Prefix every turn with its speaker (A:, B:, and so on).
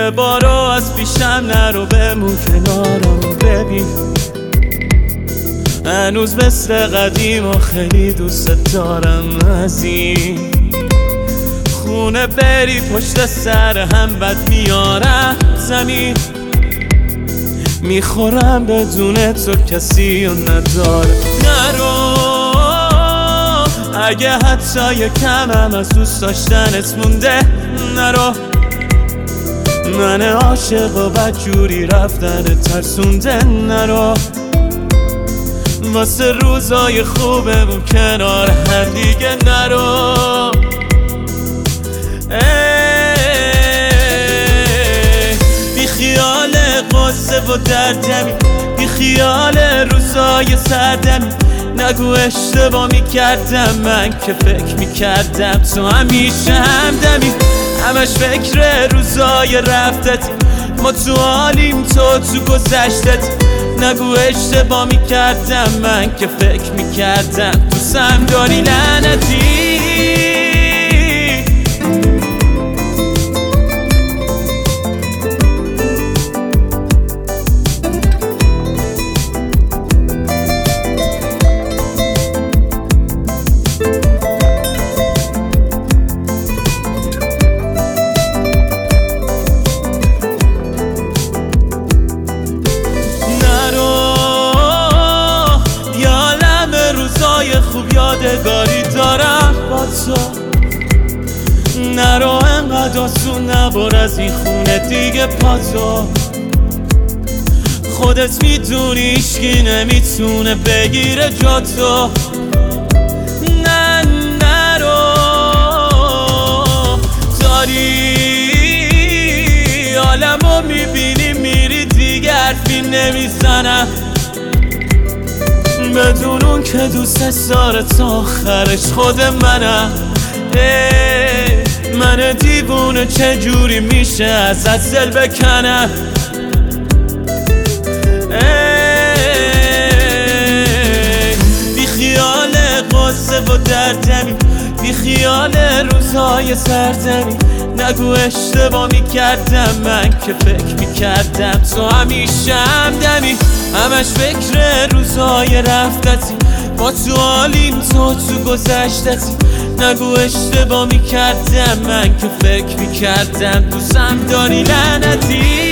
A: یه بارو از پیشم نرو، بمون کنارم ببین هنوز مثل قدیم و خیلی دوست دارم. از این خونه بری پشت سر هم بد میارم زمین، میخورم بدون تو کسی و نداره. نرو اگه حتی یکمم از دوست داشتنت مونده، نرو من عاشق و بدجوری رفتن ترسونده. نرو واسه روزای خوبمون کنار هم دیگه نرو. بی خیال قصه و دردمی، بی خیال روزای سردمی، نگو اشتباه میکردم من که فکر میکردم تو همیشه همدمی. همش فکر روزای رفتت، ما تو حالیم تو گذشتت. نگو اشتباه میکردم من که فکر میکردم تو سم داری لعنتی. خوب یادگاری دارم با تو، نرو انقدر آسون نبر از این خونه دیگه پاتو. خودت میدونی هیچکی نمیتونه بگیره جا تو. نه نرو داری عالمو میبینی میری دیگه حرفی نمیزنم، بدون اون که دوست داره تا آخرش خود منم. من دیوونه چجوری میشه ازت دل بکنم. بی خیال قصه و دردمی، بی خیال روزهای سردمی، نگو اشتباه میکردم من که فکر میکردم تو همیشه همدمی. همش فکر روزهای رفتتی، ما تو حالیم تو گذشتتی. نگو اشتباه میکردم من که فکر میکردم دوستم داری لعنتی.